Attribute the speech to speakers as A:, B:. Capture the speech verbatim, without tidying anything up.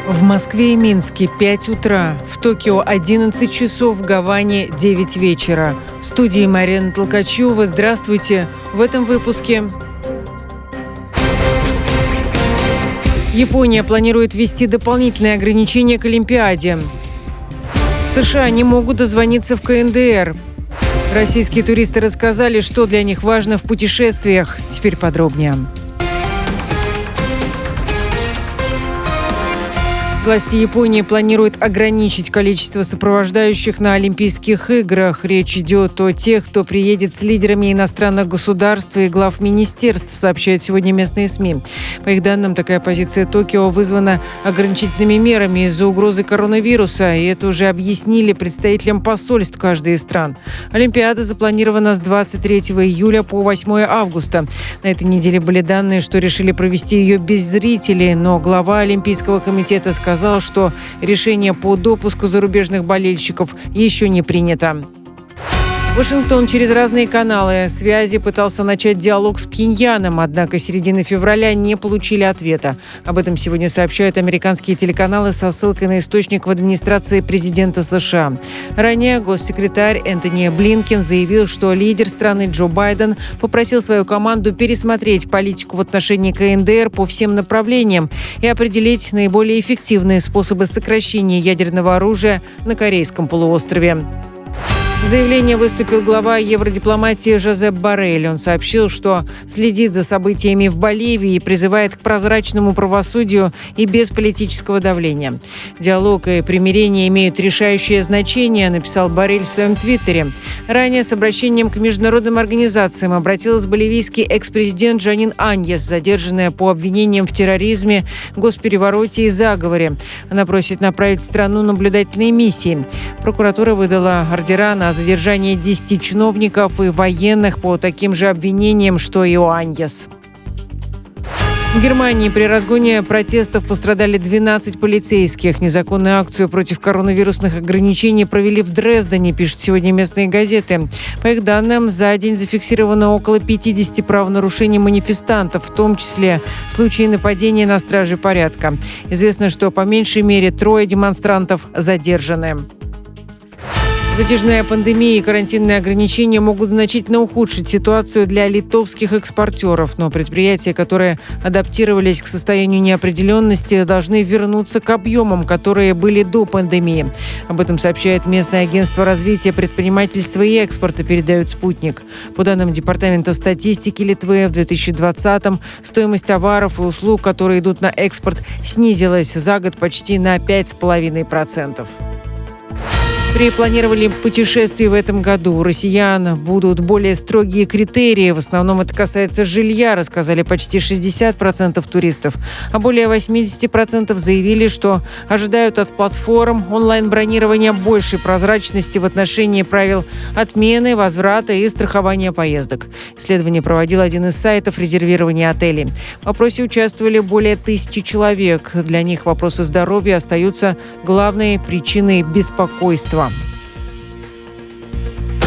A: В Москве и Минске пять утра, в Токио одиннадцать часов, в Гаване девять вечера. В студии Марина Толкачева. Здравствуйте. В этом выпуске. Япония планирует ввести дополнительные ограничения к Олимпиаде. США не могут дозвониться в ка эн дэ эр. Российские туристы рассказали, что для них важно в путешествиях. Теперь подробнее. Власти Японии планируют ограничить количество сопровождающих на Олимпийских играх. Речь идет о тех, кто приедет с лидерами иностранных государств и глав министерств, сообщают сегодня местные СМИ. По их данным, такая позиция Токио вызвана ограничительными мерами из-за угрозы коронавируса, и это уже объяснили представителям посольств каждой из стран. Олимпиада запланирована с двадцать третьего июля по восьмое августа. На этой неделе были данные, что решили провести ее без зрителей, но глава Олимпийского комитета сказал, сказал, что решение по допуску зарубежных болельщиков еще не принято. Вашингтон через разные каналы связи пытался начать диалог с Пхеньяном, однако с середины февраля не получили ответа. Об этом сегодня сообщают американские телеканалы со ссылкой на источник в администрации президента США. Ранее госсекретарь Энтони Блинкен заявил, что лидер страны Джо Байден попросил свою команду пересмотреть политику в отношении ка эн дэ эр по всем направлениям и определить наиболее эффективные способы сокращения ядерного оружия на Корейском полуострове. С заявлением выступил глава евродипломатии Жозеп Боррель. Он сообщил, что следит за событиями в Боливии и призывает к прозрачному правосудию и без политического давления. Диалог и примирение имеют решающее значение, написал Боррель в своем твиттере. Ранее с обращением к международным организациям обратилась боливийский экс-президент Джанин Аньес, задержанная по обвинениям в терроризме, госперевороте и заговоре. Она просит направить в страну наблюдательные миссии. Прокуратура выдала ордера на задержание десяти чиновников и военных по таким же обвинениям, что и у Аньес. В Германии при разгоне протестов пострадали двенадцать полицейских. Незаконную акцию против коронавирусных ограничений провели в Дрездене, пишут сегодня местные газеты. По их данным, за день зафиксировано около пятидесяти правонарушений манифестантов, в том числе случаи нападения на стражи порядка. Известно, что по меньшей мере трое демонстрантов задержаны. Затяжная пандемия и карантинные ограничения могут значительно ухудшить ситуацию для литовских экспортеров, но предприятия, которые адаптировались к состоянию неопределенности, должны вернуться к объемам, которые были до пандемии. Об этом сообщает местное агентство развития предпринимательства и экспорта, передает «Спутник». По данным Департамента статистики Литвы, в две тысячи двадцатом стоимость товаров и услуг, которые идут на экспорт, снизилась за год почти на пять целых пять десятых процента. При планировании путешествий в этом году у россиян будут более строгие критерии. В основном это касается жилья, рассказали почти шестьдесят процентов туристов. А более восемьдесят процентов заявили, что ожидают от платформ онлайн-бронирования большей прозрачности в отношении правил отмены, возврата и страхования поездок. Исследование проводил один из сайтов резервирования отелей. В опросе участвовали более тысячи человек. Для них вопросы здоровья остаются главной причиной беспокойства.